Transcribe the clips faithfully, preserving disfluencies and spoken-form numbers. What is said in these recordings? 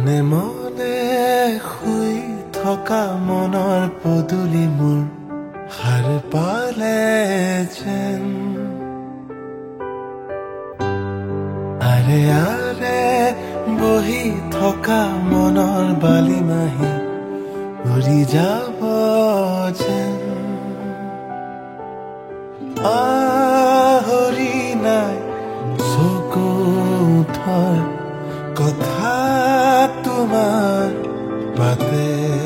মনে মনে শুই থকা মনৰ পদূলি মোৰ সাৰ পালে যেন আৰে আৰে বহি থকা মনৰ বালি মাহি উৰি যাব যেন আহৰি নাই চকুথৰ কথা তোমাৰ বাতে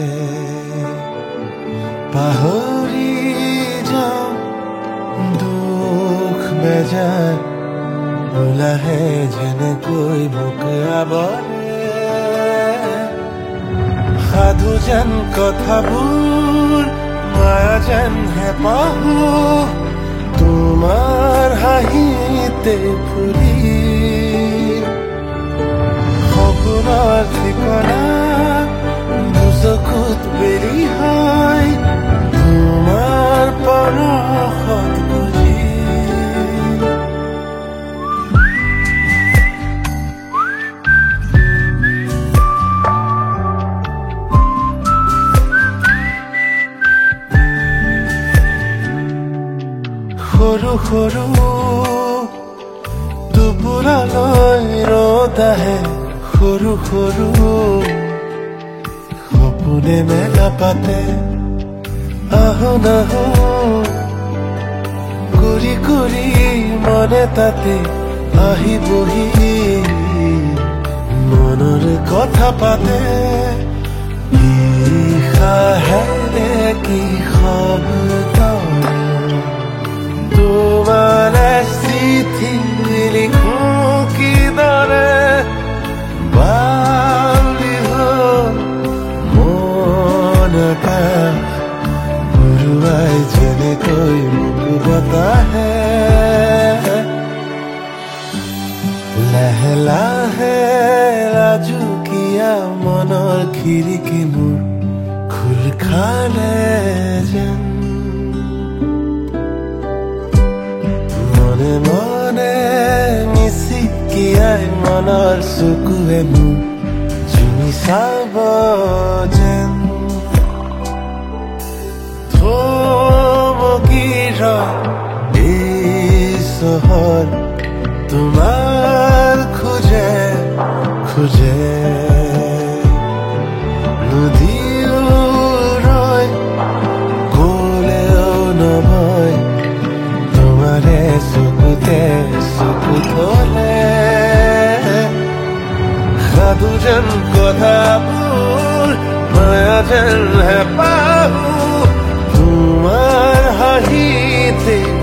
পাহৰি যাওঁ দুখ বেজাৰ ওলাহে যেনেকৈ মোক আৱৰে সাধু যেন কথাবোৰ মায়া যেন হেঁপাহো তোমাৰ হাঁহিতে ফুলি সপোনৰ ঠিকনা দুচকুত বেৰি হয় তোমাৰ পৰশত বুজি সৰু সৰু দুপুৰালৈ ৰ'দ আহে সৰু সৰু সপোনে মেলা পাতে আহো নাহো কৰি কৰি মনে তাতে আহি বহি মনৰ কথা পাতে ইশাহেৰে কি শব্দ তোমাৰে চিঠি লিখো কিদৰে বাউলি হ'ল মন আকাশ উৰুৱাই যেনেকৈ মোক বতাহে লাহে লাহে লাজুকীয়া মনৰ খিৰিকী মোৰ খোল খালে যেন মনে মনে মিচিকিয়াই মনৰ চকুৱে মোৰ জুমি চাব যেন থমকি ৰয় এই চহৰ তোমাৰ খোজে খোজে নদীও ৰয় গলেও নবয় তোমাৰে চকুতে চকু থলে সাধু যেন কথাবোৰ মায়া যেন হেঁপাহো তোমাৰ হাঁহিতে